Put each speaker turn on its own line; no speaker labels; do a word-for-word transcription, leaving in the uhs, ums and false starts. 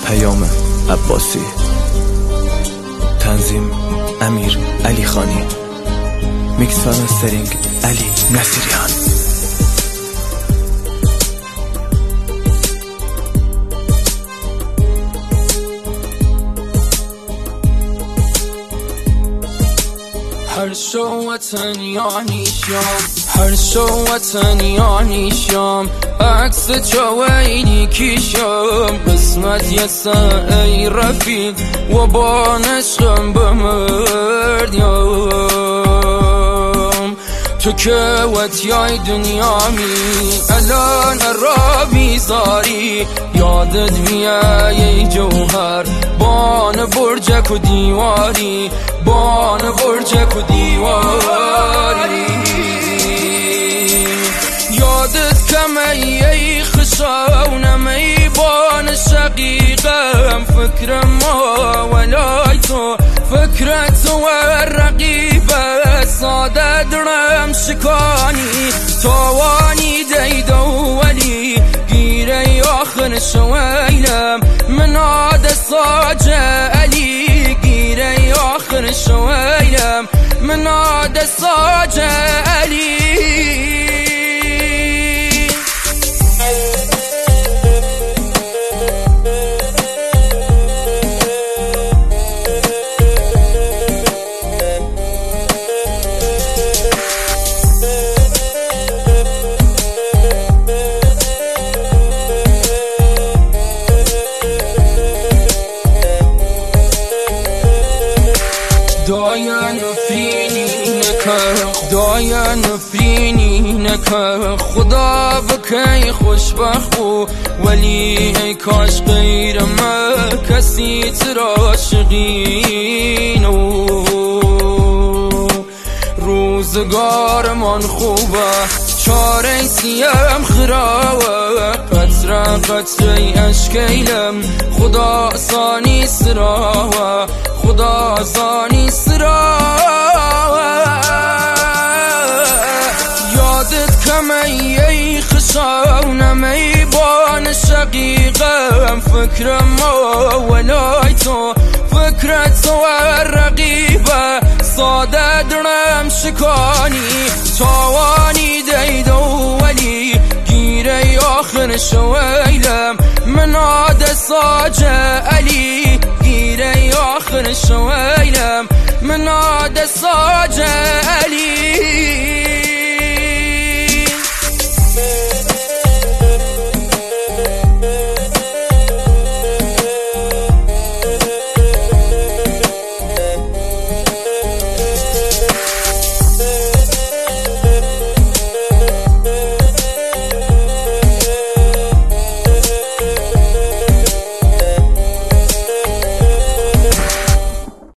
پیام عباسی. تنظیم امیر علی خانی. میکس و مسترینگ علی نصیریان.
هر شو وطن یعنی شام، هر شو وطن یعنی شام، عکس جوینی کشم، قسمت یسا ای رفیق و با نشقم بمردیم. تو که وطیای دنیامی الان را بیزاری، یادت میای جوهر بان برجک و دیواری، بان برجک و دیواری. یادت کمه ای خشاونم ای بان شقیقم، فکرم ما ولای تو فکرت و رقیبه، ساده درم شکانی توانی دید ولی گیره آخر شویلم مناد ساج علی، گیره آخر شویلم مناد ساج علی. دایا نفرینی نکه، دایا نفرینی نکه، خدا بکی خوشبخت بو ولی ای کاش غیر ما کسی تر عاشقینو. روزگارمان خوبه چاره سیم خراوه، قطره قطره اشکیلم خدا آسانی سراوه، خدا آسانی سراوه. یادت کمه ای خشاونم ای بان شقیقم، فکرم ما ولای تو فکرت و رقیبه، ساده درم شکانی توانی دید ولی گیره آخر شویلم مناد ساج علی، گیره آخر شویلم مناد ساج علی.